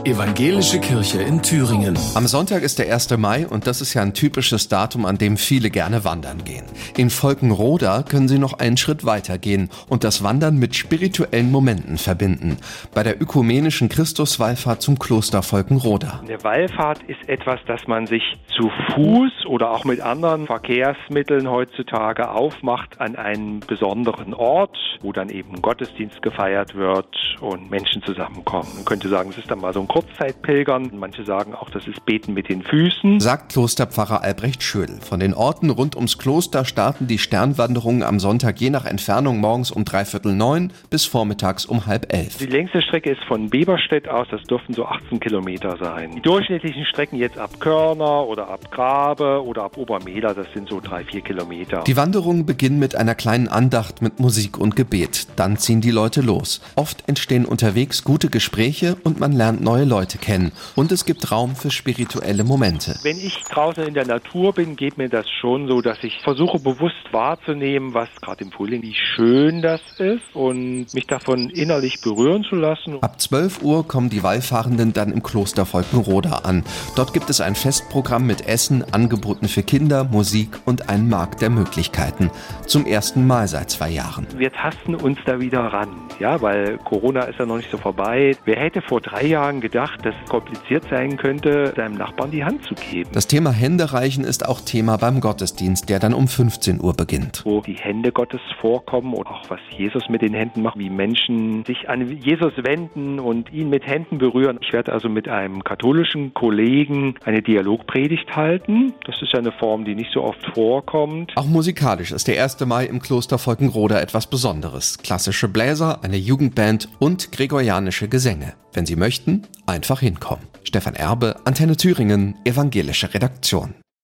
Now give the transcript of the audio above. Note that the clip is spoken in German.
Evangelische Kirche in Thüringen. Am Sonntag ist der 1. Mai und das ist ja ein typisches Datum, an dem viele gerne wandern gehen. In Volkenroda können Sie noch einen Schritt weiter gehen und das Wandern mit spirituellen Momenten verbinden. Bei der ökumenischen Christuswallfahrt zum Kloster Volkenroda. Eine Wallfahrt ist etwas, das man sich zu Fuß oder auch mit anderen Verkehrsmitteln heutzutage aufmacht an einen besonderen Ort, wo dann eben Gottesdienst gefeiert wird und Menschen zusammenkommen. Man könnte sagen, es ist dann mal so ein Kurzzeitpilgern. Manche sagen auch, das ist Beten mit den Füßen. Sagt Klosterpfarrer Albrecht Schödel. Von den Orten rund ums Kloster starten die Sternwanderungen am Sonntag je nach Entfernung morgens um 8:45 bis vormittags um 10:30. Die längste Strecke ist von Beberstedt aus, das dürften so 18 Kilometer sein. Die durchschnittlichen Strecken jetzt ab Körner oder ab Grabe oder ab Obermehler, das sind so 3-4 Kilometer. Die Wanderungen beginnen mit einer kleinen Andacht mit Musik und Gebet. Dann ziehen die Leute los. Oft entstehen unterwegs gute Gespräche und man lernt neue Leute kennen. Und es gibt Raum für spirituelle Momente. Wenn ich draußen in der Natur bin, geht mir das schon so, dass ich versuche bewusst wahrzunehmen, was gerade im Frühling, wie schön das ist und mich davon innerlich berühren zu lassen. Ab 12 Uhr kommen die Wallfahrenden dann im Kloster Volkenroda an. Dort gibt es ein Festprogramm mit Essen, Angeboten für Kinder, Musik und einen Markt der Möglichkeiten. Zum ersten Mal seit 2 Jahren. Wir tasten uns da wieder ran, ja, weil Corona ist ja noch nicht so vorbei. Wer hätte vor 3 Jahren gedacht, dass es kompliziert sein könnte, seinem Nachbarn die Hand zu geben? Das Thema Händereichen ist auch Thema beim Gottesdienst, der dann um 15 Uhr beginnt. Wo die Hände Gottes vorkommen und auch was Jesus mit den Händen macht, wie Menschen sich an Jesus wenden und ihn mit Händen berühren. Ich werde also mit einem katholischen Kollegen eine Dialogpredigt halten. Das ist ja eine Form, die nicht so oft vorkommt. Auch musikalisch ist der 1. Mai im Kloster Volkenroda etwas Besonderes. Klassische Bläser, eine Jugendband und gregorianische Gesänge. Wenn Sie möchten, einfach hinkommen. Stefan Erbe, Antenne Thüringen, Evangelische Redaktion.